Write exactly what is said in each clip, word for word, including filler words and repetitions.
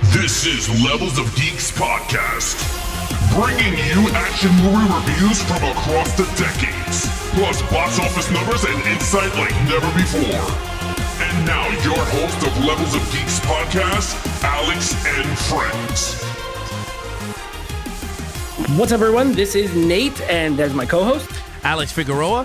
This is Levels of Geeks Podcast, bringing you action movie reviews from across the decades, plus box office numbers and insight like never before. And now your host of Levels of Geeks Podcast, Alex and Friends. What's up, everyone? This is Nate, and there's my co-host, Alex Figueroa.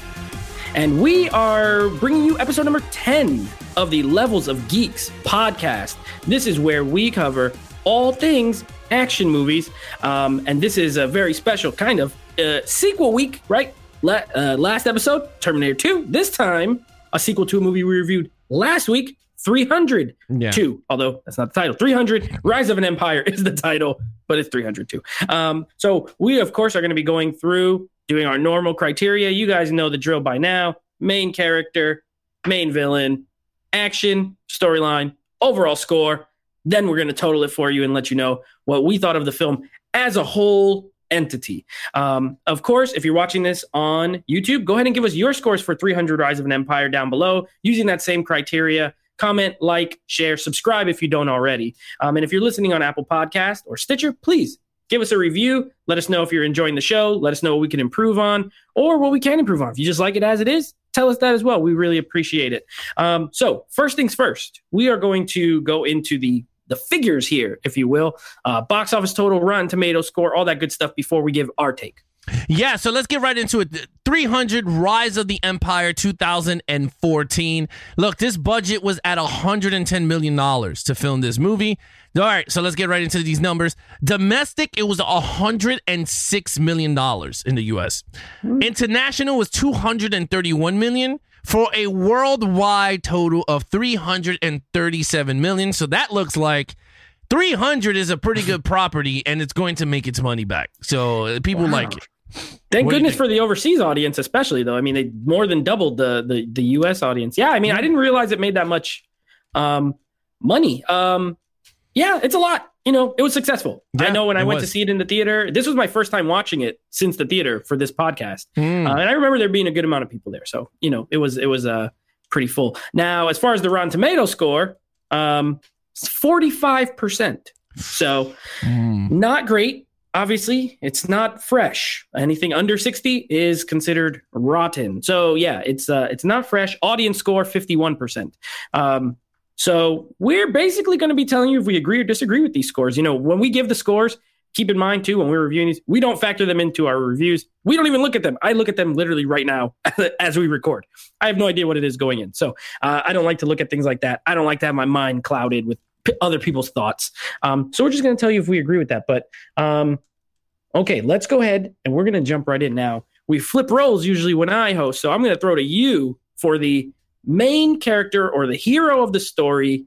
And we are bringing you episode number ten of the Levels of Geeks podcast. This is where we cover all things action movies. Um, and this is a very special kind of uh, sequel week, right? La- uh, last episode, Terminator two. This time, a sequel to a movie we reviewed last week, three hundred two. Yeah. Although that's not the title. three hundred, Rise of an Empire is the title, but it's three hundred two. Um, so we, of course, are going to be going through doing our normal criteria. You guys know the drill by now. Main character, main villain, action, storyline, overall score. Then we're going to total it for you and let you know what we thought of the film as a whole entity. Um, of course, if you're watching this on YouTube, go ahead and give us your scores for three hundred Rise of an Empire down below using that same criteria. Comment, like, share, subscribe if you don't already. Um, and if you're listening on Apple Podcast or Stitcher, please give us a review. Let us know if you're enjoying the show. Let us know what we can improve on or what we can improve on. If you just like it as it is, tell us that as well. We really appreciate it. Um, so first things first, we are going to go into the the figures here, if you will. Uh, box office total, Rotten Tomatoes score, all that good stuff before we give our take. Yeah, so let's get right into it. three hundred Rise of the Empire two thousand fourteen. Look, this budget was at one hundred ten million dollars to film this movie. All right, so let's get right into these numbers. Domestic, it was one hundred six million dollars in the U S. Mm-hmm. International was two hundred thirty-one million dollars for a worldwide total of three hundred thirty-seven million dollars. So that looks like three hundred is a pretty good property, and it's going to make its money back. So people wow. like it. Thank what goodness for the overseas audience, especially, though. I mean, they more than doubled the the, the U S audience. Yeah, I mean, I didn't realize it made that much um, money. Um, yeah, it's a lot. You know, it was successful. Yeah, I know when I went was. to see it in the theater, this was my first time watching it since the theater for this podcast. Mm. Uh, and I remember there being a good amount of people there. So, you know, it was it was uh, pretty full. Now, as far as the Rotten Tomatoes score, um, forty-five percent. So mm. not great. Obviously, it's not fresh. Anything under sixty is considered rotten. So, yeah, it's uh, it's not fresh. Audience score, fifty-one percent. Um, so we're basically going to be telling you if we agree or disagree with these scores. You know, when we give the scores, keep in mind, too, when we're reviewing these, we don't factor them into our reviews. We don't even look at them. I look at them literally right now as we record. I have no idea what it is going in. So uh, I don't like to look at things like that. I don't like to have my mind clouded with p- other people's thoughts. Um, so we're just going to tell you if we agree with that. But um, okay, let's go ahead and we're going to jump right in now. We flip roles usually when I host. So I'm going to throw to you for the main character or the hero of the story.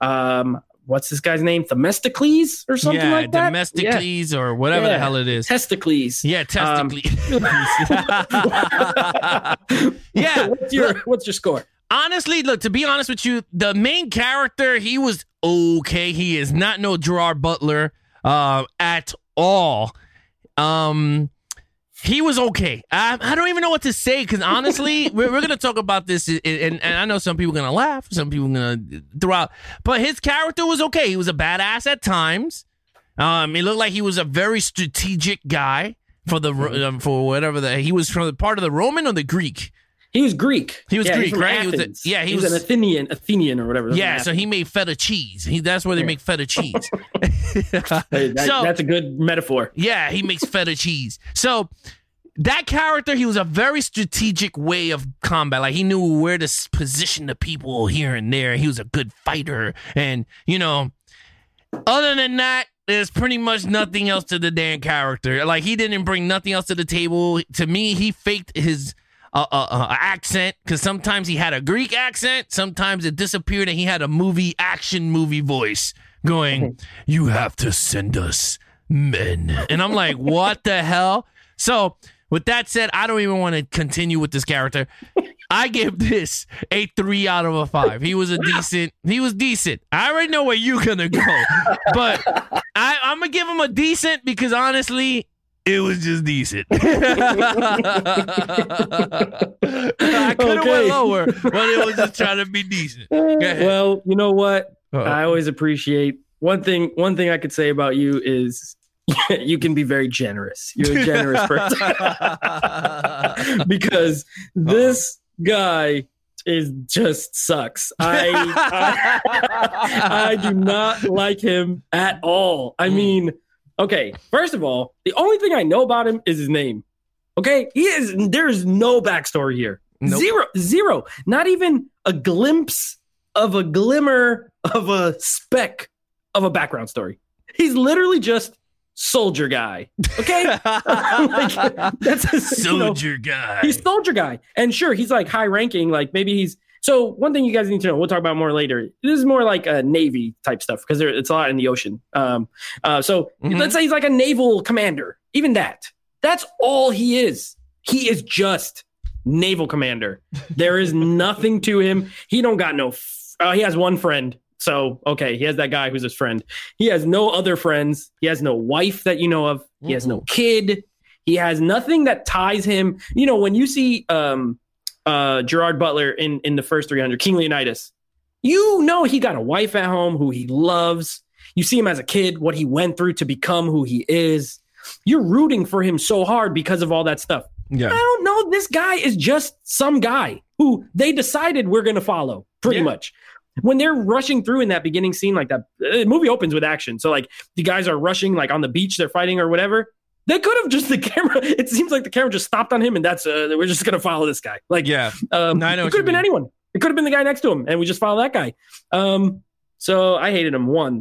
Um, what's this guy's name? Themistocles or something yeah, like that? Themistocles yeah. or whatever yeah. the hell it is. Testicles. Yeah, Testicles. Um, yeah. What's your, what's your score? Honestly, look, to be honest with you, the main character, he was okay. He is not no Gerard Butler uh, at all. Um, he was okay. I, I don't even know what to say because honestly, we're, we're going to talk about this, and, and, and I know some people are going to laugh, some people are going to throw out, but his character was okay. He was a badass at times. Um, it looked like he was a very strategic guy for the um, for whatever the he was from the part of the Roman or the Greek. He was Greek. He was yeah, Greek, right? Athens. He was a, yeah, he, he was, was an Athenian, Athenian or whatever. Yeah, so he made feta cheese. He, that's where they make feta cheese. Hey, that, so, that's a good metaphor. Yeah, he makes feta cheese. So that character, he was a very strategic way of combat. Like he knew where to position the people here and there. He was a good fighter, and you know, other than that, there's pretty much nothing else to the damn character. Like he didn't bring nothing else to the table. To me, he faked his Uh, uh, uh, accent, because sometimes he had a Greek accent, sometimes it disappeared and he had a movie action movie voice going, "You have to send us men," and I'm like, what the hell? So with that said, I don't even want to continue with this character. I give this a three out of a five. He was a decent. He was decent. I already know where you're gonna go, but I, I'm gonna give him a decent because honestly, it was just decent. I could have Okay. went lower, but it was just trying to be decent. Well, you know what? Uh-oh. I always appreciate one thing one thing I could say about you is you can be very generous. You're a generous person. Because this guy is just sucks. I, I I do not like him at all. I mean, okay, first of all, the only thing I know about him is his name. Okay, he is. There's no backstory here. Nope. Zero, zero. Not even a glimpse of a glimmer of a speck of a background story. He's literally just soldier guy. Okay, like, that's a soldier you know, guy. He's soldier guy, and sure, he's like high ranking. Like maybe he's. So one thing you guys need to know, we'll talk about more later. This is more like a Navy type stuff because it's a lot in the ocean. Um, uh, so mm-hmm. let's say he's like a naval commander. Even that. That's all he is. He is just naval commander. There is nothing to him. He don't got no. F- uh, he has one friend. So, okay, he has that guy who's his friend. He has no other friends. He has no wife that you know of. He has no kid. He has nothing that ties him. You know, when you see um, uh, Gerard Butler in, in the first three hundred, King Leonidas, you know he got a wife at home who he loves. You see him as a kid, what he went through to become who he is. You're rooting for him so hard because of all that stuff. Yeah. I don't know. This guy is just some guy who they decided we're going to follow, pretty yeah. much. When they're rushing through in that beginning scene like that, the movie opens with action. So like the guys are rushing like on the beach, they're fighting or whatever. They could have just the camera. It seems like the camera just stopped on him and that's uh, we're just going to follow this guy. Like, yeah, um, no, I know it could have been anyone. It could have been the guy next to him and we just follow that guy. Um, so I hated him. One,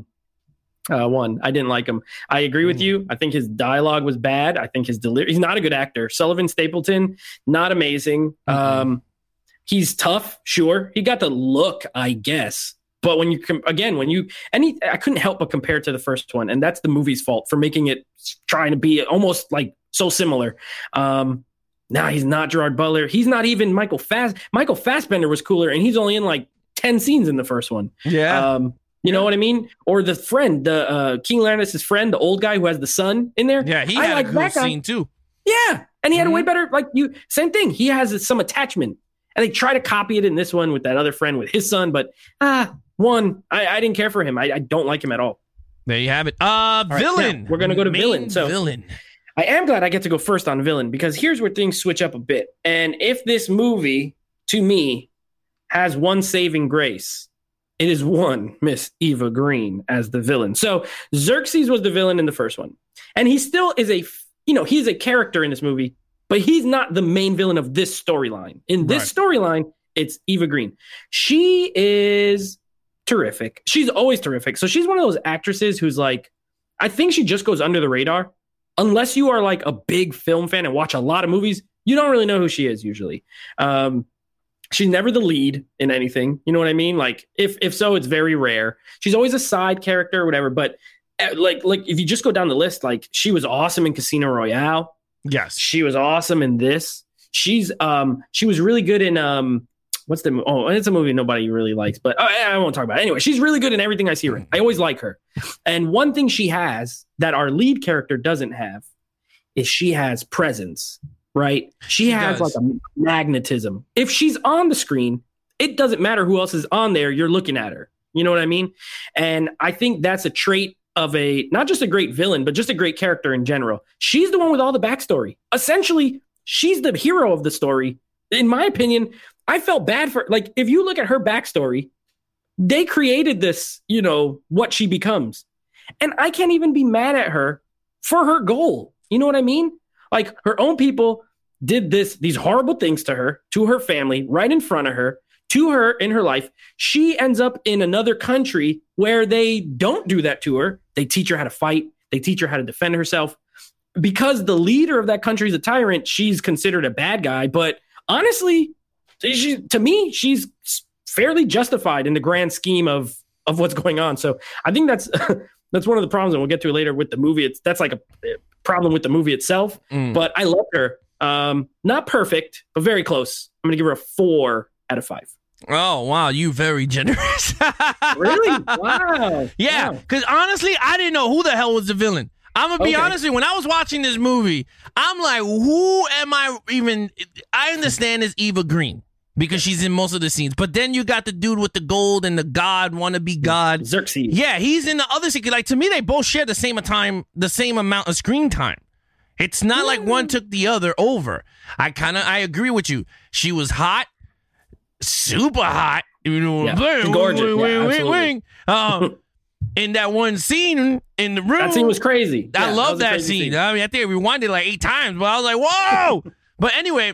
uh, one, I didn't like him. I agree with mm. you. I think his dialogue was bad. I think his delivery, he's not a good actor. Sullivan Stapleton, not amazing. Mm-hmm. Um, He's tough, sure. He got the look, I guess. But when you, com- again, when you, and he, I couldn't help but compare to the first one. And that's the movie's fault for making it, trying to be almost like so similar. Um, nah, he's not Gerard Butler. He's not even Michael Fass. Michael Fassbender was cooler, and he's only in like ten scenes in the first one. Yeah. Um, you know what I mean? Or the friend, the uh, King Leonidas' friend, the old guy who has the son in there. Yeah, he I had like a cool that guy. scene too. Yeah. And he had mm-hmm. a way better, like you, same thing. He has some attachment. And they try to copy it in this one with that other friend with his son. But, ah, one, I, I didn't care for him. I, I don't like him at all. There you have it. Uh, right, villain. We're going to go to Main villain. So villain. I am glad I get to go first on villain because here's where things switch up a bit. And if this movie, to me, has one saving grace, it is one Miss Eva Green as the villain. So Xerxes was the villain in the first one. And he still is a, you know, he's a character in this movie. But he's not the main villain of this storyline. In this right. storyline, it's Eva Green. She is terrific. She's always terrific. So she's one of those actresses who's like, I think she just goes under the radar. Unless you are like a big film fan and watch a lot of movies, you don't really know who she is usually. Um, she's never the lead in anything. You know what I mean? Like if if so, it's very rare. She's always a side character or whatever. But like like if you just go down the list, like she was awesome in Casino Royale. Yes, she was awesome in this. She's um she was really good in um what's the oh it's a movie nobody really likes, but oh, I won't talk about it. Anyway, she's really good in everything I see her in. I always like her. And one thing she has that our lead character doesn't have is she has presence, right? She, she has does. like a magnetism. If she's on the screen, it doesn't matter who else is on there, you're looking at her. You know what I mean? And I think that's a trait of a, not just a great villain, but just a great character in general. She's the one with all the backstory. Essentially, she's the hero of the story. In my opinion, I felt bad for, like, if you look at her backstory, they created this, you know, what she becomes. And I can't even be mad at her for her goal. You know what I mean? Like, her own people did this, these horrible things to her, to her family, right in front of her, to her in her life. She ends up in another country where they don't do that to her. They teach her how to fight. They teach her how to defend herself. Because the leader of that country is a tyrant, she's considered a bad guy. But honestly, she, to me, she's fairly justified in the grand scheme of, of what's going on. So I think that's that's one of the problems, and we'll get to it later with the movie. It's that's like a problem with the movie itself. Mm. But I love her. Um, not perfect, but very close. I'm going to give her a four out of five. Oh, wow. You very generous. Really? Wow. Yeah. Because wow. honestly, I didn't know who the hell was the villain. I'm going to be okay. honest with you. When I was watching this movie, I'm like, who am I even? I understand it's Eva Green. because she's in most of the scenes. But then you got the dude with the gold and the god, wannabe god. Xerxes. Yeah, he's in the other scene. Like, to me, they both share the same time, the same amount of screen time. It's not like one took the other over. I kind of, I agree with you. She was hot, super hot. You know, Yeah, bling, gorgeous. wing, Yeah, wing, wing, absolutely. wing. Um, in that one scene in the room. That scene was crazy. I Yeah, love was a that, crazy scene. I mean, I think I rewinded it like eight times, but I was like, whoa. But anyway,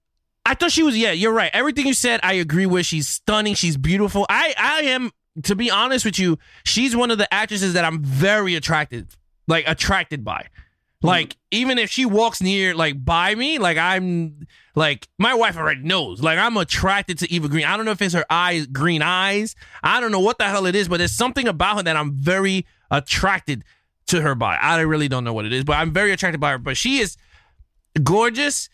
I thought she was, yeah, you're right. Everything you said, I agree with. She's stunning. She's beautiful. I, I am, to be honest with you, she's one of the actresses that I'm very attracted, like attracted by. Like, even if she walks near, like, by me, like, I'm, like, my wife already knows. Like, I'm attracted to Eva Green. I don't know if it's her eyes, green eyes. I don't know what the hell it is, but there's something about her that I'm very attracted to her by. I really don't know what it is, but I'm very attracted by her. But she is gorgeous.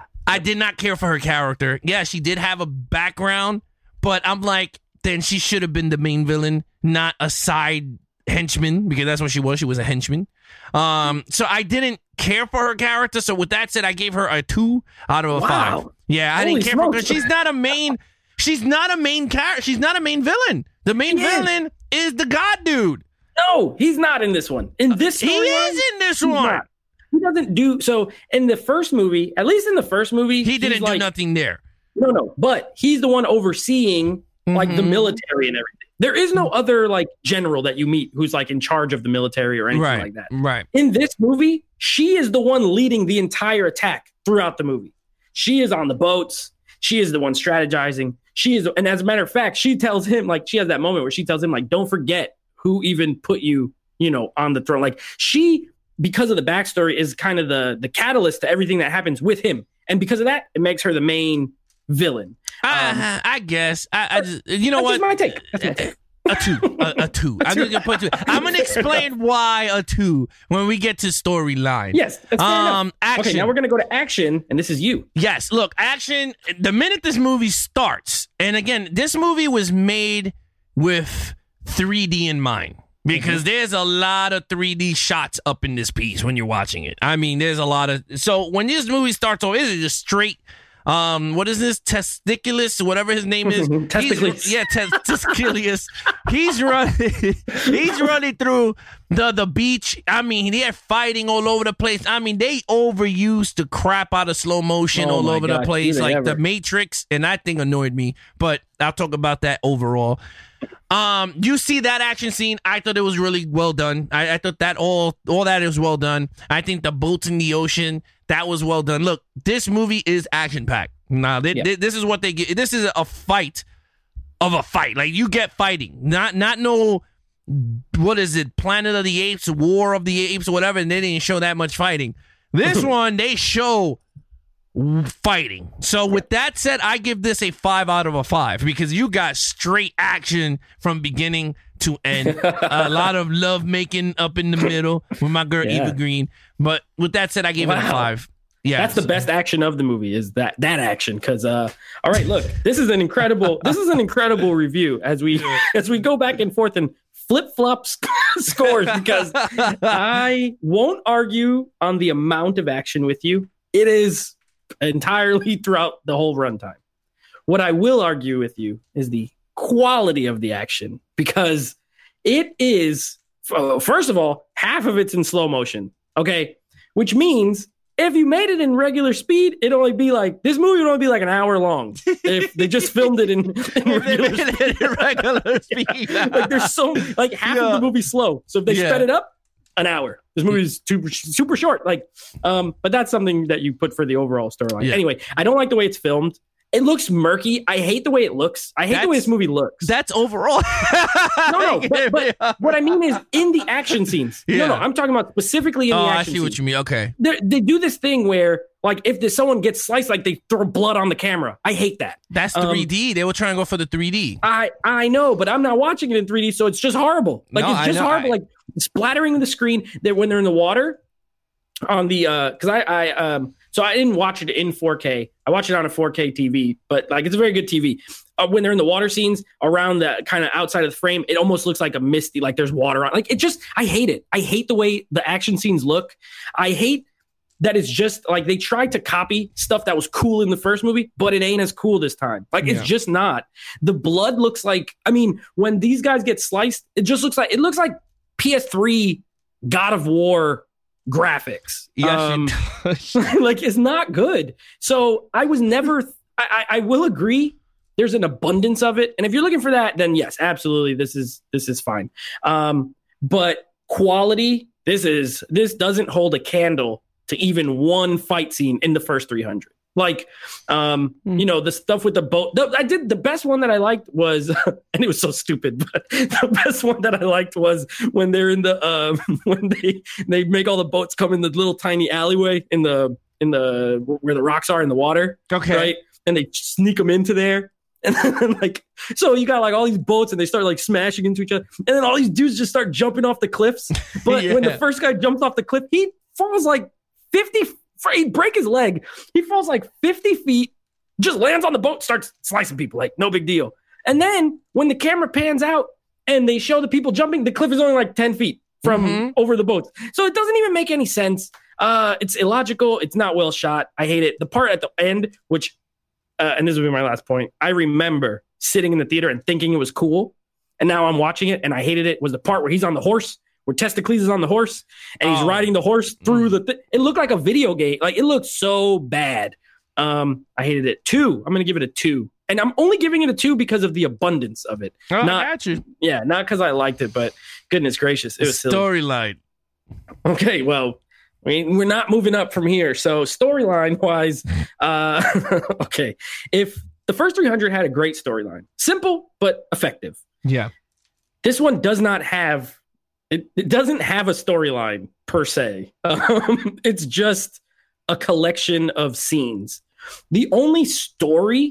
I did not care for her character. Yeah, she did have a background, but I'm like, then she should have been the main villain, not a side henchman, because that's what she was. She was a henchman. Um, so I didn't care for her character. So with that said, I gave her a two out of a Wow. five. Yeah, I Holy didn't care for her smokes. because she's not a main. She's not a main character. She's not a main villain. The main Yeah. villain is the god dude. No, he's not in this one. In this He storyline, is in this he's one. not. He doesn't do so. In the first movie, at least in the first movie, He he's didn't do like, nothing there. No, no, but he's the one overseeing like the Mhm. military and everything. There is no other like general that you meet who's like in charge of the military or anything Right, like that. right. In this movie, she is the one leading the entire attack throughout the movie. She is on the boats. She is the one strategizing. She is, and as a matter of fact, she tells him, like, she has that moment where she tells him, like, don't forget who even put you, you know, on the throne. Like, she, because of the backstory, is kind of the the catalyst to everything that happens with him, and because of that, it makes her the main villain. I, I guess. I, I just, you know That's what? just my take. That's my take. A two, a, a two. I'm gonna put two. I'm gonna explain why a two when we get to storyline. Yes, that's fair enough. Um, action. Okay, now we're gonna go to action, and this is you. Yes, look, action. The minute this movie starts, and again, this movie was made with three D in mind because Mm-hmm. there's a lot of three D shots up in this piece when you're watching it. I mean, there's a lot of. So when this movie starts off, is it just straight? Um, what is this? Testiculus, whatever his name is. Testicles. He's- Yeah, tes- Testiculus. He's running. He's running through the the beach. I mean, they're fighting all over the place. I mean, they overused the crap out of slow motion Oh all my over the God, place, do they like ever. the Matrix, and that thing annoyed me. But I'll talk about that overall. Um, you see that action scene? I thought it was really well done. I, I thought that all all that is well done. I think the boats in the ocean, that was well done. Look, this movie is action packed. Now, they, Yeah. they- this is what they get. This is a fight of a fight. Like, you get fighting, not not no. What is it? Planet of the Apes, War of the Apes, or whatever. And they didn't show that much fighting. This one, they show fighting. So with that said, I give this a five out of a five because you got straight action from beginning to end. A lot of love making up in the middle with my girl Yeah. Eva Green. But with that said, I gave it a Wow. five. Yeah, That's the best action of the movie is that that action. Because uh, all right, look, this is an incredible this is an incredible review as we as we go back and forth and flip flop sc- scores because I won't argue on the amount of action with you. It is entirely throughout the whole runtime. What I will argue with you is the quality of the action because it is f- first of all half of it's in slow motion. Okay, which means if you made it in regular speed, it'd only be like this movie would only be like an hour long if they just filmed it in, in regular speed. regular speed. Like there's so like half Yeah. of the movie slow. So if they Yeah. sped it up, an hour. This movie is super super short. Like, um, but that's something that you put for the overall storyline. Yeah. Anyway, I don't like the way it's filmed. It looks murky. I hate the way it looks. I hate the way That's- this movie looks. That's overall. No, no, but, but what I mean is in the action scenes. Yeah. No, no, I'm talking about specifically in Oh, the I action see what scenes. you mean. Okay. They're- They do this thing where, like, if there's someone gets sliced, like they throw blood on the camera. I hate that. That's Um, three D. They were trying to go for the three D. I I know, but I'm not watching it in three D, so it's just horrible. Like No, it's I just know. horrible. I- Like splattering the screen. That when they're in the water, on the uh, because I I um so I didn't watch it in four K. I watched it on a four K T V, but like it's a very good T V. Uh, when they're in the water scenes around the kind of outside of the frame, it almost looks like a misty, like there's water on. Like it just, I hate it. I hate the way the action scenes look. I hate that is just like they tried to copy stuff that was cool in the first movie, but it ain't as cool this time. Like it's Yeah. just not. The blood looks like, I mean, when these guys get sliced, it just looks like, it looks like P S three God of War graphics. Yes, Um, it does. like it's not good. So I was never, I, I, I will agree. There's an abundance of it. And if you're looking for that, then yes, absolutely. This is, this is fine. Um, but quality, this is, this doesn't hold a candle to even one fight scene in the first three hundred. Like, um, Hmm. you know, the stuff with the boat. The, I did the best one that I liked was, and it was so stupid, but the best one that I liked was when they're in the, um, when they they make all the boats come in the little tiny alleyway in the in the where the rocks are in the water, Okay. right? And they sneak them into there. And then, like, so you got like all these boats and they start like smashing into each other. And then all these dudes just start jumping off the cliffs. But when the Yeah. first guy jumps off the cliff, he falls like fifty, he break his leg. He falls like fifty feet, just lands on the boat, starts slicing people, like no big deal. And then when the camera pans out and they show the people jumping, the cliff is only like ten feet from Mhm. over the boats. So it doesn't even make any sense. Uh, it's illogical. It's not well shot. I hate it. The part at the end, which, uh, and this will be my last point, I remember sitting in the theater and thinking it was cool. And now I'm watching it and I hated it, was the part where he's on the horse, where Testicles is on the horse and he's Oh. riding the horse through the, th- it looked like a video game. Like it looked so bad. Um, I hated it. Two. I'm going to give it a two. And I'm only giving it a two because of the abundance of it. Oh, Not- I got you. Yeah, not because I liked it, but goodness gracious, it was silly. Storyline. Okay, well, I mean, we're not moving up from here. So storyline wise, uh, okay, if the first three hundred had a great storyline, simple but effective, Yeah. this one does not have. It, it doesn't have a storyline per se. Um, it's just a collection of scenes. The only story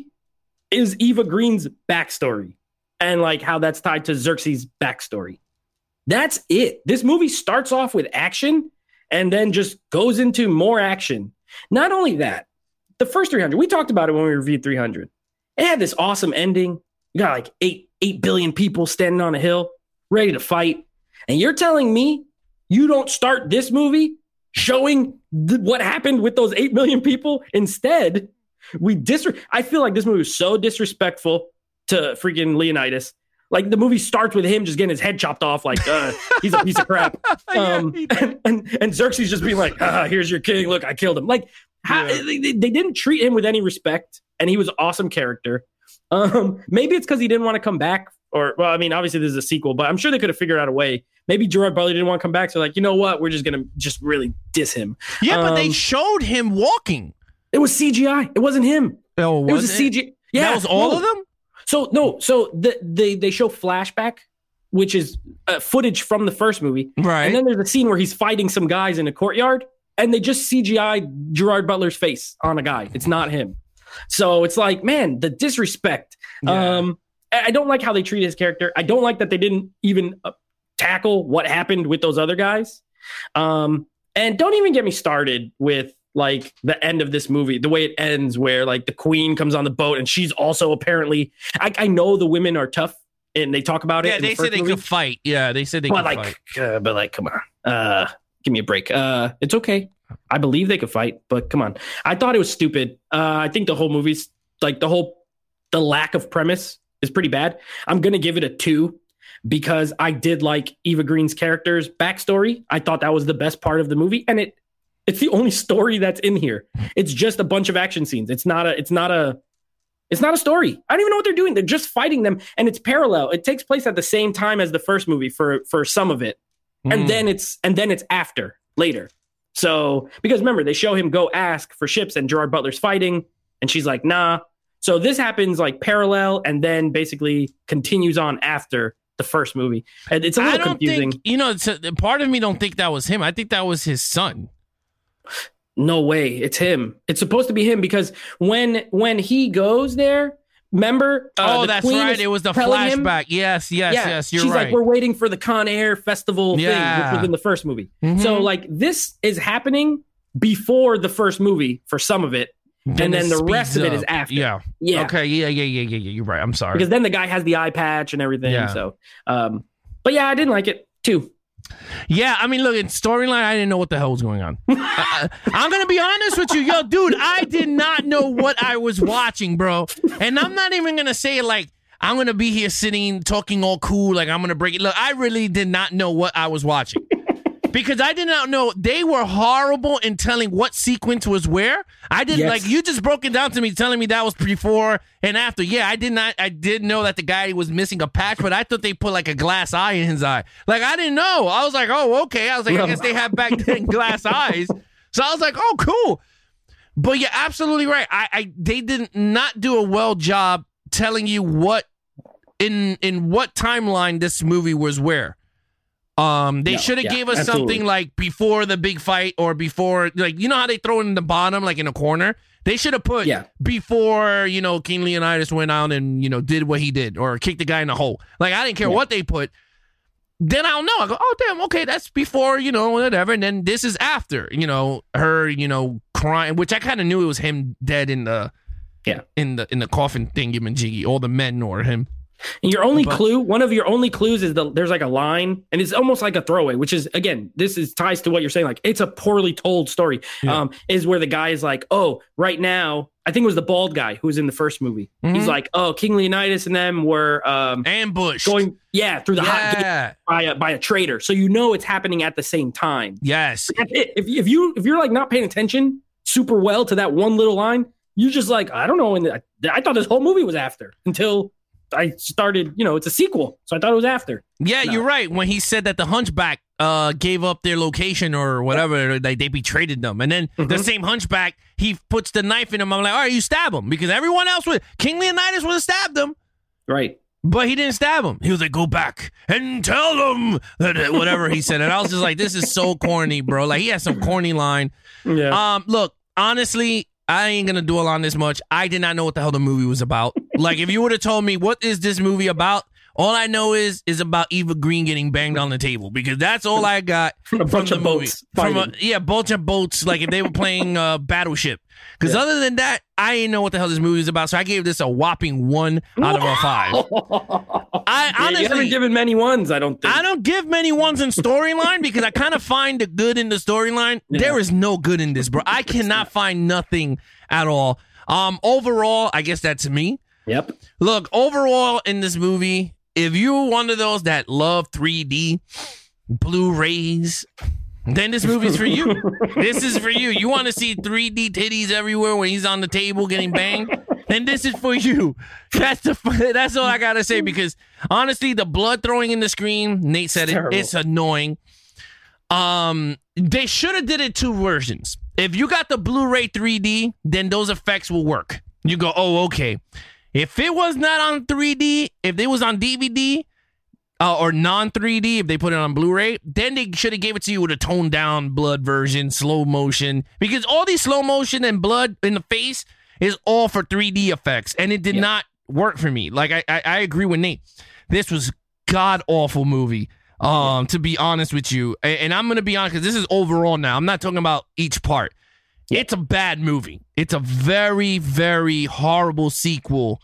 is Eva Green's backstory and like how that's tied to Xerxes' backstory. That's it. This movie starts off with action and then just goes into more action. Not only that, the first three hundred, we talked about it when we reviewed three hundred. It had this awesome ending. You got like eight, eight billion people standing on a hill, ready to fight. And you're telling me you don't start this movie showing th- what happened with those eight million people? Instead, we dis. I feel like this movie was so disrespectful to freaking Leonidas. Like the movie starts with him just getting his head chopped off, like uh, he's a piece of crap. Um, and, and, and Xerxes just being like, ah, here's your king. Look, I killed him. Like how, Yeah. they, they didn't treat him with any respect. And he was an awesome character. Um, maybe it's because he didn't want to come back. Or, well, I mean, obviously this is a sequel, but I'm sure they could have figured out a way. Maybe Gerard Butler didn't want to come back. So like, you know what? We're just going to just really diss him. Yeah, but they Um, showed him walking. It was C G I. It wasn't him. Oh, It was a C G I. Yeah. That was all no. of them? So no, so the, they they show flashback, which is uh, footage from the first movie, Right. and then there's a scene where he's fighting some guys in a courtyard, and they just C G I Gerard Butler's face on a guy. It's not him. So it's like, man, the disrespect. Yeah. Um, I I don't like how they treat his character. I don't like that they didn't even uh, tackle what happened with those other guys. Um, and don't even get me started with like the end of this movie, the way it ends, where like the queen comes on the boat and she's also apparently. I, I know the women are tough and they talk about it. Yeah, in the they first said they movie, could fight. Yeah, they said they but could like, fight. uh, but like, come on, uh, give me a break. Uh, it's okay. I believe they could fight, but come on. I thought it was stupid. Uh, I think the whole movie's like the whole the lack of premise is pretty bad. I'm gonna give it a two because I did like Eva Green's character's backstory. I thought that was the best part of the movie, and it it's the only story that's in here. It's just a bunch of action scenes. It's not a. It's not a. It's not a story. I don't even know what they're doing. They're just fighting them, and it's parallel. It takes place at the same time as the first movie for for some of it, and Mm. then it's and then it's after later. So because remember they show him go ask for ships, and Gerard Butler's fighting, and she's like, nah. So this happens like parallel, and then basically continues on after the first movie, and it's a I little don't confusing. think, you know, it's a, part of me don't think that was him. I think that was his son. No way, it's him. It's supposed to be him because when when he goes there, remember? uh, oh, the that's queen right. is It was the telling him- flashback. Yes, yes, yeah, yes. You're she's right. like, we're waiting for the Con Air festival Yeah. thing, which was in the first movie. Mhm. So like this is happening before the first movie for some of it, and then it the rest speeds of it is up. after. Yeah. Yeah. Okay. Yeah. Yeah. Yeah. Yeah. Yeah. You're right. I'm sorry. Because then the guy has the eye patch and everything. Yeah. So, um, but yeah, I didn't like it too. Yeah, I mean, look, in storyline, I didn't know what the hell was going on. I, I'm going to be honest with you. Yo, dude, I did not know what I was watching, bro. And I'm not even going to say it like I'm going to be here sitting, talking all cool, like I'm going to break it. Look, I really did not know what I was watching. Because I did not know. They were horrible in telling what sequence was where. I didn't Yes. like you just broke it down to me, telling me that was before and after. Yeah, I did not. I did know that the guy was missing a patch, but I thought they put like a glass eye in his eye. Like I didn't know. I was like, oh, okay. I was like, I guess they had back then glass eyes. So I was like, oh, cool. But you're absolutely right. I, I they did not do a well job telling you what in in what timeline this movie was where. Um, they No, should have yeah, gave us absolutely. something like before the big fight or before, like, you know how they throw it in the bottom, like in a corner? They should have put Yeah. before, you know, King Leonidas went out and, you know, did what he did or kicked the guy in the hole. Like, I didn't care Yeah. what they put. Then I'll know. I go, oh, damn, okay, that's before, you know, whatever. And then this is after, you know, her, you know, crying, which I kind of knew it was him dead in the, Yeah. in the, in the coffin thingy-majiggy. All the men or him. And your only But- clue, one of your only clues is the there's like a line, and it's almost like a throwaway, which is again, this is ties to what you're saying. Like it's a poorly told story. Yeah. Um, is where the guy is like, oh, right now, I think it was the bald guy who was in the first movie. Mhm. He's like, oh, King Leonidas and them were um Ambushed. going, yeah, through the hot gate yeah. by a by a traitor. So you know it's happening at the same time. Yes. That's it. If if you if you're like not paying attention super well to that one little line, you just like, I don't know. And I, I thought this whole movie was after until I started, you know, it's a sequel. So I thought it was after. Yeah, No. you're right. When he said that the Hunchback uh, gave up their location or whatever, like they betrayed them. And then the Mhm. same Hunchback, he puts the knife in him. I'm like, all right, you stab him. Because everyone else would, King Leonidas would have stabbed him. Right. But he didn't stab him. He was like, go back and tell them that whatever he said. And I was just like, this is so corny, bro. Like, he has some corny line. Yeah. Um, look, honestly, I ain't gonna dwell on this much. I did not know what the hell the movie was about. Like, if you would have told me what is this movie about, all I know is is about Eva Green getting banged on the table because that's all I got From a bunch the of movie. boats From a, fighting. yeah, bunch of boats. Like if they were playing uh, Battleship. Because Yeah. other than that, I didn't know what the hell this movie was about. So I gave this a whopping one out of a five. I Yeah, you haven't honestly. given many ones, I don't think. I don't give many ones in storyline because I kind of find the good in the storyline. Yeah. There is no good in this, bro. I cannot find nothing at all. Um, overall, I guess that's me. Yep. Look, overall in this movie, if you're one of those that love three D Blu-rays, then this movie's for you. This is for you. You want to see three D titties everywhere when he's on the table getting banged? Then this is for you. That's the that's all I gotta say because honestly, the blood throwing in the screen, Nate said It's it, terrible. it's annoying. Um, they should have did it two versions. If you got the Blu-ray three D, then those effects will work. You go, oh, okay. If it was not on three D, if it was on D V D uh, or non three D, if they put it on Blu-ray, then they should have gave it to you with a toned down blood version, slow motion, because all these slow motion and blood in the face is all for three D effects, and it did Yeah. not work for me. Like I, I, I agree with Nate. This was god awful movie. Um, to be honest with you, and, and I'm gonna be honest because this is overall now. I'm not talking about each part. Yeah. It's a bad movie. It's a very, very horrible sequel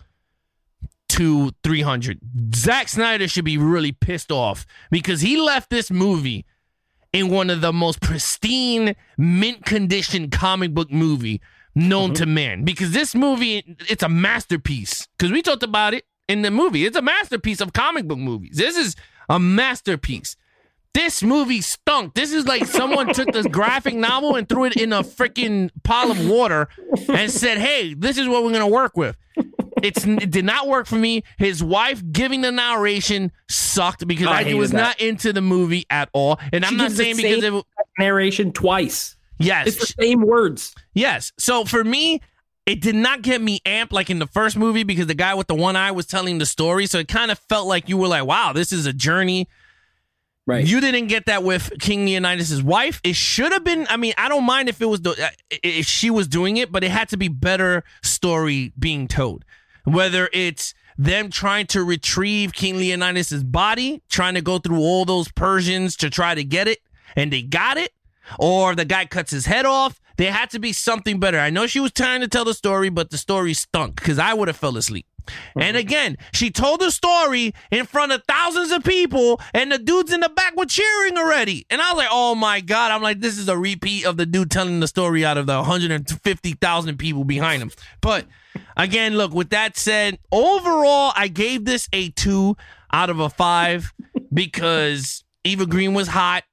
to three hundred. Zack Snyder should be really pissed off because he left this movie in one of the most pristine, mint condition comic book movie known Mhm. to man. Because this movie, it's a masterpiece. Because we talked about it in the movie. It's a masterpiece of comic book movies. This is a masterpiece. This movie stunk. This is like someone took this graphic novel and threw it in a freaking pile of water and said, hey, this is what we're going to work with. It's, it did not work for me. His wife giving the narration sucked because I I, hated was that. not into the movie at all. And I'm She not gives the saying because same it, narration twice. yes, It's the same words. yes. So for me, it did not get me amped like in the first movie because the guy with the one eye was telling the story. So it kind of felt like you were like, wow, this is a journey. Right. You didn't get that with King Leonidas' wife. It should have been. I mean, I don't mind if it was the if she was doing it, but it had to be better story being told. Whether it's them trying to retrieve King Leonidas' body, trying to go through all those Persians to try to get it, and they got it, or the guy cuts his head off. There had to be something better. I know she was trying to tell the story, but the story stunk because I would have fell asleep. And again, she told the story in front of thousands of people, and the dudes in the back were cheering already. And I was like, oh my God. I'm like, this is a repeat of the dude telling the story out of the one hundred fifty thousand people behind him. But again, look, with that said, overall, I gave this a two out of a five because Eva Green was hot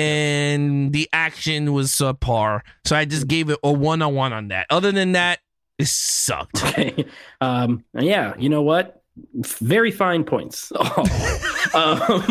and the action was subpar. So I just gave it a one on one on that. Other than that, it sucked. Okay. Um, yeah, you know what? Very fine points. Oh. um,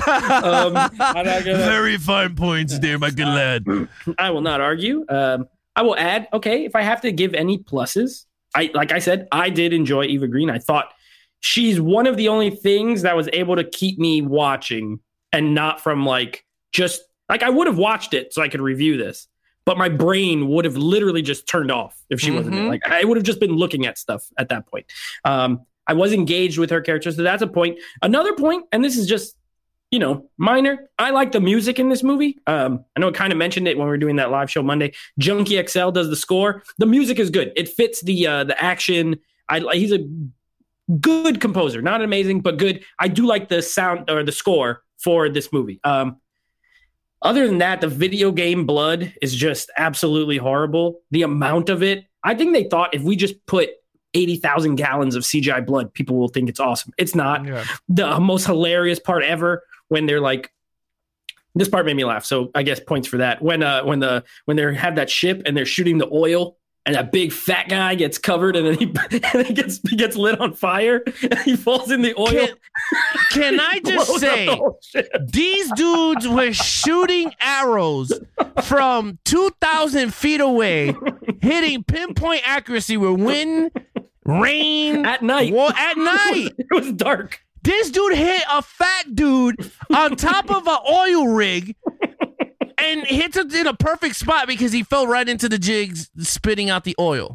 um, I'm not gonna, Very fine points there, my good lad. I will not argue. Um, I will add, okay, if I have to give any pluses, I like I said, I did enjoy Eva Green. I thought she's one of the only things that was able to keep me watching and not from like just like I would have watched it so I could review this. But my brain would have literally just turned off if she mm-hmm. wasn't there. Like I would have just been looking at stuff at that point. Um, I was engaged with her character, so that's a point. Another point, and this is just, you know, minor. I like the music in this movie. Um, I know I kind of mentioned it when we were doing that live show Monday. Junkie X L does the score. The music is good. It fits the uh, the action. I he's a good composer, not amazing, but good. I do like the sound or the score for this movie. Um, Other than that, the video game blood is just absolutely horrible. The amount of it, I think they thought if we just put eighty thousand gallons of C G I blood, people will think it's awesome. It's not. Yeah. The most hilarious part ever when they're like, this part made me laugh. So I guess points for that. When uh when the when they have that ship and they're shooting the oil and that big fat guy gets covered and then he, and he gets he gets lit on fire and he falls in the oil. Can, can I just say, these dudes were shooting arrows from two thousand feet away, hitting pinpoint accuracy with wind, rain. At night. War, at night. It was dark. This dude hit a fat dude on top of an oil rig and hits it in a perfect spot because he fell right into the jigs spitting out the oil.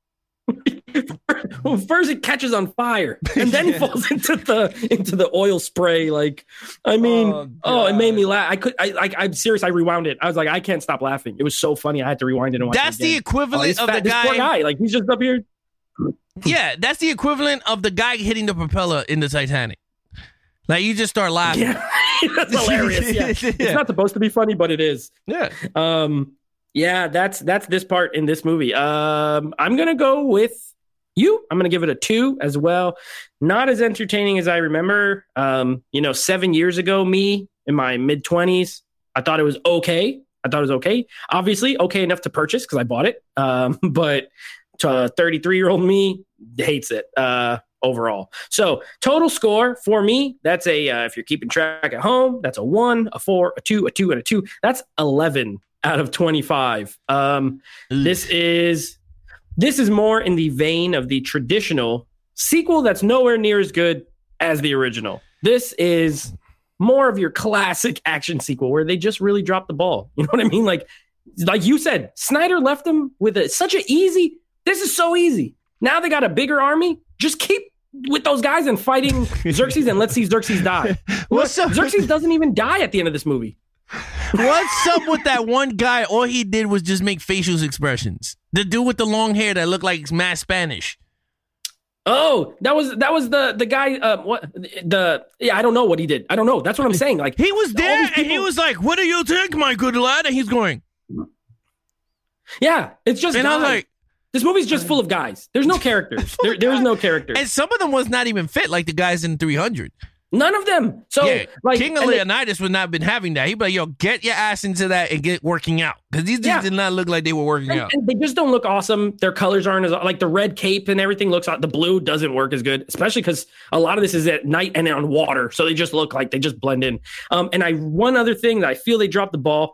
Well, first it catches on fire and then he falls into the into the oil spray. Like, I mean, oh, oh it made me laugh. I could, I like, I'm serious. I rewound it. I was like, I can't stop laughing. It was so funny. I had to rewind it and watch That's it again. The equivalent oh, of fat, the guy. This poor guy. Like, he's just up here. Yeah, that's the equivalent of the guy hitting the propeller in the Titanic. Like, you just start laughing. Yeah, that's hilarious. Yeah. yeah. It's not supposed to be funny, but it is. Yeah. Um. Yeah, that's that's this part in this movie. Um. I'm gonna go with you. I'm gonna give it a two as well. Not as entertaining as I remember. Um. You know, seven years ago, me in my mid twenties, I thought it was okay. I thought it was okay. Obviously, okay enough to purchase because I bought it. Um. But to thirty-three year old me hates it. Uh. Overall. So total score for me, that's a, uh, if you're keeping track at home, that's a one, a four, a two, a two, and a two. That's eleven out of twenty-five. Um, this is, this is more in the vein of the traditional sequel that's nowhere near as good as the original. This is more of your classic action sequel where they just really dropped the ball. You know what I mean? Like, like you said, Snyder left them with a, such an easy, this is so easy. Now they got a bigger army. Just keep with those guys and fighting Xerxes and let's see Xerxes die. What's up? Xerxes doesn't even die at the end of this movie. What's up with that one guy? All he did was just make facial expressions. The dude with the long hair that looked like mad Spanish. Oh, that was that was the the guy. Uh, what the? Yeah, I don't know what he did. I don't know. That's what I'm saying. Like he was there people, and he was like, "What do you think, my good lad?" And he's going, "Yeah, it's just." And guys. I was like. This movie's just full of guys. There's no characters. There, there is no characters. And some of them was not even fit like the guys in three hundred. None of them. So, yeah, like, King of Leonidas would not have been having that. He'd be like, yo, get your ass into that and get working out. Because these yeah. did not look like they were working and, out. And they just don't look awesome. Their colors aren't as, like the red cape and everything looks, the blue doesn't work as good, especially because a lot of this is at night and on water. So they just look like they just blend in. Um, and I, one other thing that I feel they dropped the ball.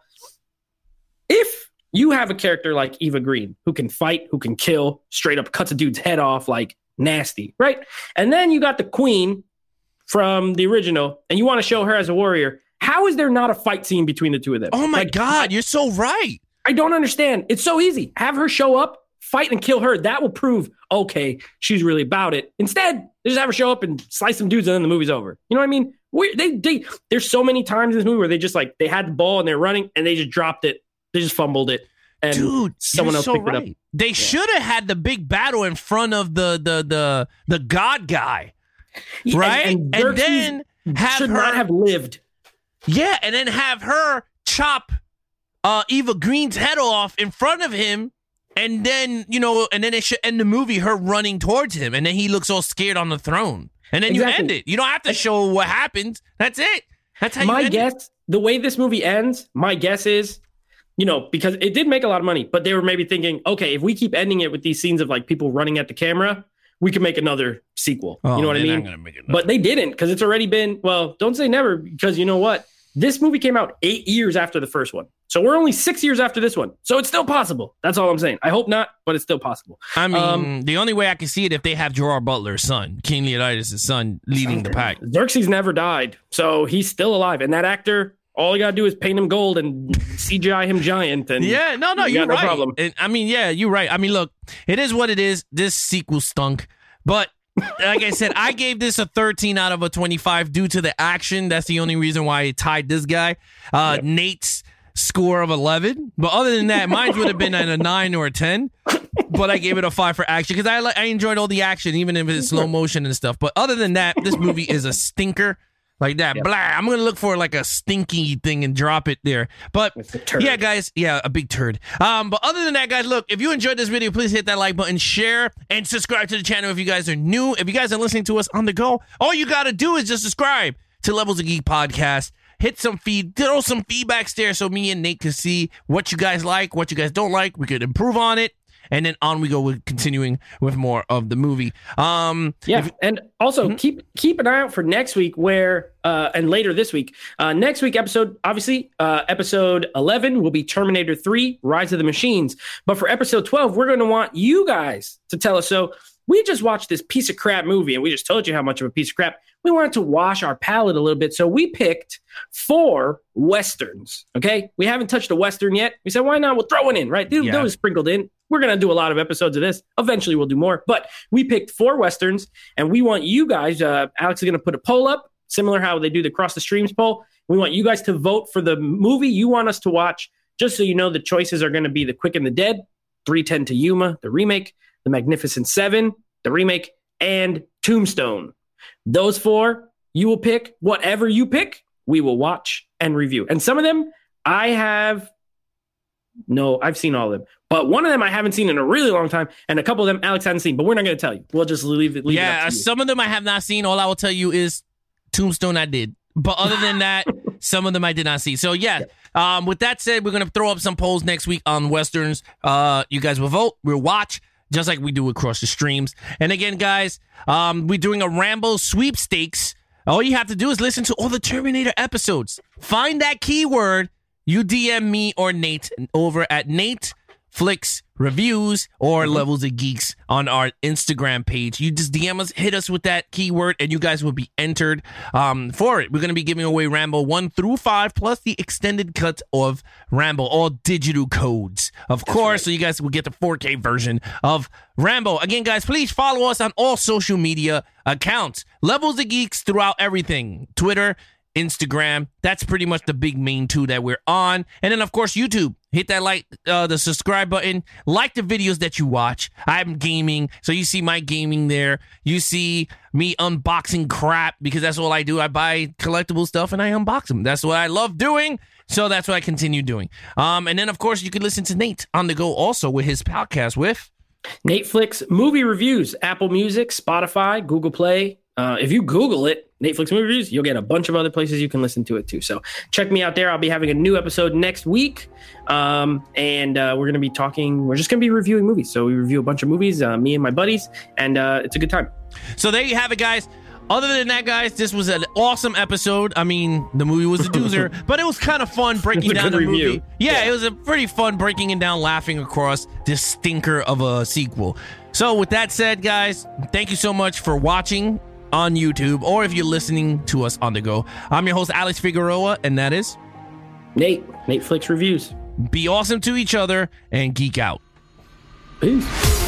If you have a character like Eva Green who can fight, who can kill, straight up cuts a dude's head off like nasty, right? And then you got the Queen from the original, and you want to show her as a warrior. How is there not a fight scene between the two of them? Oh my like, God, you're so right. I don't understand. It's so easy. Have her show up, fight and kill her. That will prove, okay, she's really about it. Instead, they just have her show up and slice some dudes and then the movie's over. You know what I mean? We, they, they, there's so many times in this movie where they just like, they had the ball and they're running and they just dropped it. They just fumbled it. and Dude, someone you're else so picked right. it up. They should have had the big battle in front of the the the the God guy, Yeah, right? And, And, and then have should her not have lived. yeah, and then have her chop uh, Eva Green's head off in front of him. And then, you know, and then it should end the movie her running towards him. And then he looks all scared on the throne. And then Exactly. you end it. You don't have to show what happens. That's it. That's how you My end guess, it. the way this movie ends, my guess is, you know, because it did make a lot of money, but they were maybe thinking, okay, if we keep ending it with these scenes of like people running at the camera, we can make another sequel. Oh, you know what I they're not mean? gonna make another. But they didn't, because it's already been, well, don't say never, because you know what? This movie came out eight years after the first one. So we're only six years after this one. So it's still possible. That's all I'm saying. I hope not, but it's still possible. I mean, Um, the only way I can see it if they have Gerard Butler's son, King Leonidas' son, leading the pack. Xerxes never died, so he's still alive. And that actor, all you got to do is paint him gold and C G I him giant. And Yeah, no, no, you you're got no right. problem. And, I mean, yeah, you're right. I mean, look, it is what it is. This sequel stunk. But like I said, I gave this a thirteen out of a twenty-five due to the action. That's the only reason why I tied this guy. Uh, Yep. Nate's score of eleven. But other than that, mine would have been at a nine or a ten. But I gave it a five for action because I li- I enjoyed all the action, even if it's slow motion and stuff. But other than that, this movie is a stinker. Like that, Yep. blah. I'm gonna look for like a stinky thing and drop it there. But It's a turd. yeah, guys, yeah, a big turd. Um, but other than that, guys, look, if you enjoyed this video, please hit that like button, share, and subscribe to the channel if you guys are new. If you guys are listening to us on the go, all you gotta do is just subscribe to Levels of Geek Podcast. Hit some feed, throw some feedbacks there so me and Nate can see what you guys like, what you guys don't like. We could improve on it. And then on we go with continuing with more of the movie. Um, Yeah, if- and also Mm-hmm. keep keep an eye out for next week, where uh, and later this week. Uh, next week episode, obviously, uh, episode eleven will be Terminator three: Rise of the Machines. But for episode twelve, we're going to want you guys to tell us. So we just watched this piece of crap movie, and we just told you how much of a piece of crap. We wanted to wash our palate a little bit, so we picked four westerns. Okay, we haven't touched a western yet. We said, why not? We'll throw one in, right? Those Yeah. those sprinkled in. We're going to do a lot of episodes of this. Eventually, we'll do more. But we picked four westerns, and we want you guys, uh, Alex is going to put a poll up, similar how they do the Cross the Streams poll. We want you guys to vote for the movie you want us to watch, just so you know the choices are going to be The Quick and the Dead, three ten to Yuma, the remake, The Magnificent Seven, the remake, and Tombstone. Those four, you will pick. Whatever you pick, we will watch and review. And some of them I have... No, I've seen all of them. But one of them I haven't seen in a really long time, and a couple of them Alex hasn't seen, but we're not going to tell you. We'll just leave it, leave it yeah, up to you. some of them I have not seen. All I will tell you is Tombstone I did. But other than that, some of them I did not see. So yeah, um, with that said, we're going to throw up some polls next week on Westerns. Uh, you guys will vote. We'll watch. Just like we do across the streams. And again, guys, um, we're doing a Rambo sweepstakes. All you have to do is listen to all the Terminator episodes. Find that keyword. You D M me or Nate over at Nate Flicks Reviews or Levels of Geeks on our Instagram page. You just D M us, hit us with that keyword, and you guys will be entered um, for it. We're going to be giving away Rambo one through five, plus the extended cut of Rambo, all digital codes, of course, so you guys will get the four K version of Rambo. Again, guys, please follow us on all social media accounts. Levels of Geeks throughout everything. Twitter, Instagram. That's pretty much the big main two that we're on. And then, of course, YouTube. Hit that like, uh, the subscribe button. Like the videos that you watch. I'm gaming, so you see my gaming there. You see me unboxing crap because that's all I do. I buy collectible stuff and I unbox them. That's what I love doing, so that's what I continue doing. Um, and then, of course, you can listen to Nate on the go also with his podcast with Nate Flicks movie reviews, Apple Music, Spotify, Google Play. Uh, if you Google it, Nate Flicks movie reviews, you'll get a bunch of other places you can listen to it too. So check me out there. I'll be having a new episode next week. Um, and uh, we're going to be talking, we're just going to be reviewing movies. So we review a bunch of movies, uh, me and my buddies, and uh, it's a good time. So there you have it, guys. Other than that, guys, this was an awesome episode. I mean, the movie was a doozer, but it was kind of fun breaking It was a down the good movie. review. Yeah, Yeah. it was a pretty fun breaking it down, laughing across this stinker of a sequel. So with that said, guys, thank you so much for watching on YouTube, or if you're listening to us on the go. I'm your host, Alex Figueroa, and that is Nate, Nate Flicks Reviews. be awesome to each other and geek out. Peace.